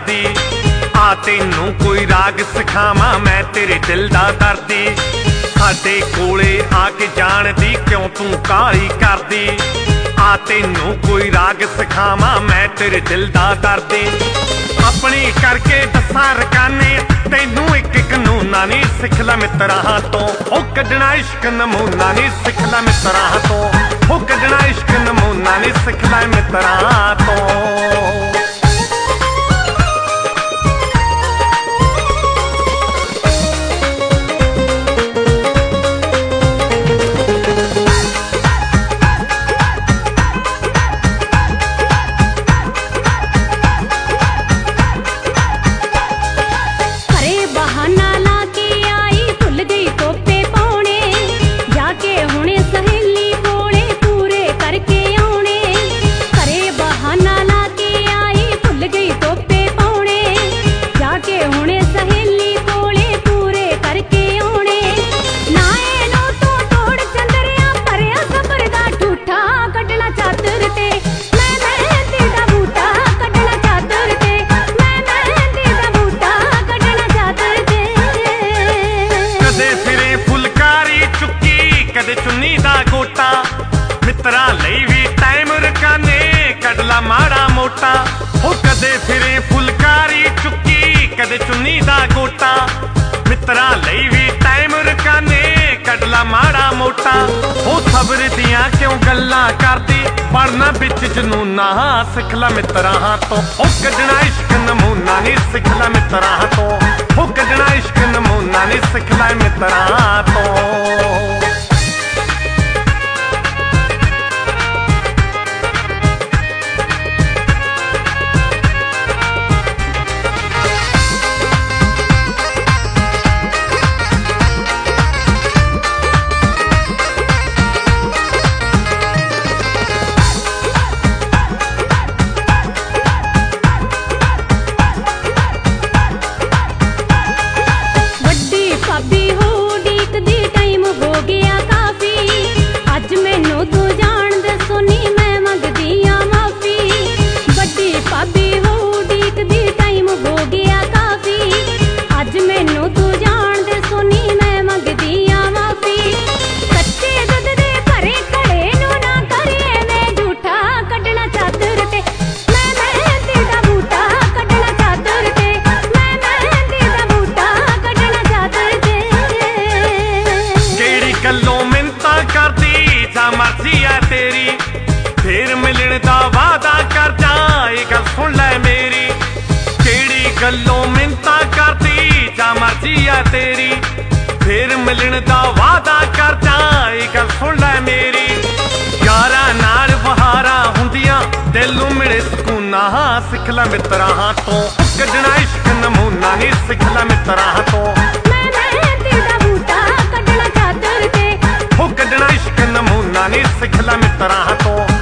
करदी। आ तैनू कोई राग सिखावां मैं तेरे दिल दा दर्दी। साडे कोले आके जान दी क्यों तू काली करदी। आ तैनू कोई राग सिखावां मैं तेरे दिल दा दर्दी। अपनी करके दसां रकाने तैनू एक कानूना नी सिख लै मित्तरां तो। ओ कड्ढना इश्क नमूना नी सिख लै मित्तरां तो। ओ कड्ढना इश्क नमूना नी सिख लै मित्तरां तो। चुन्नी दा गोटा मित्तरां लई भी टाइम रकाने कढ ला माड़ा मोटा। हो कदे फिरे फुलकारी चुक्की कदे चुन्नी दा गोटा। मित्तरां लई भी टाइम रकाने कढ ला माड़ा मोटा। हो सबर दियां क्यों गल्लां करदी पढ़ना बिच जनूना सिख लै मित्तरां तो। हो कड्ढना इश्क नमूना नी सिख लै मित्तरां तो। हो कड्ढना इश्क नमूना नी सिख लै मित्तरां तो। मर्जी है तेरी फिर मिलने दा वादा कर जा गल सुन लै मेरी। केड़ी गल्लों मिन्नतां करदी जा मर्जी है तेरी फिर मिलने दा वादा कर जा गल सुन लै मेरी। यारां नाल बहारां हुंदियां दिलों मिले सकूना सिख लै मित्तरां तो। कड्ढना इश्क नमूना नी सिख लै मित्तरां तो। हो कड्ढना इश्क नमूना नी सिख लै मित्तरां तो।